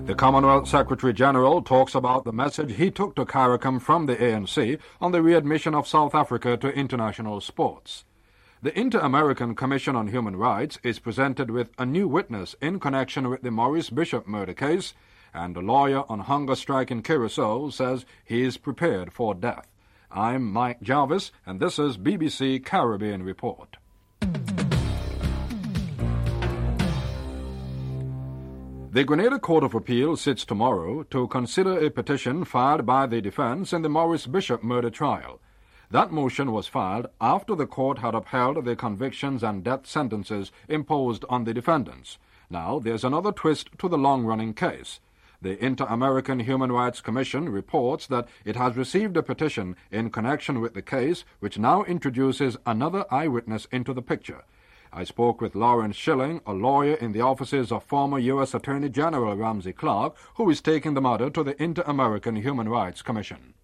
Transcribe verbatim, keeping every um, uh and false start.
The Commonwealth Secretary-General talks about the message he took to CARICOM from the A N C on the readmission of South Africa to international sports. The Inter-American Commission on Human Rights is presented with a new witness in connection with the Maurice Bishop murder case, and a lawyer on hunger strike in Curacao says he is prepared for death. I'm Mike Jarvis, and this is B B C Caribbean Report. The Grenada Court of Appeal sits tomorrow to consider a petition filed by the defense in the Maurice Bishop murder trial. That motion was filed after the court had upheld the convictions and death sentences imposed on the defendants. Now there's another twist to the long-running case. The Inter-American Human Rights Commission reports that it has received a petition in connection with the case, which now introduces another eyewitness into the picture. I spoke with Lawrence Schilling, a lawyer in the offices of former U S Attorney General Ramsey Clark, who is taking the matter to the Inter-American Human Rights Commission.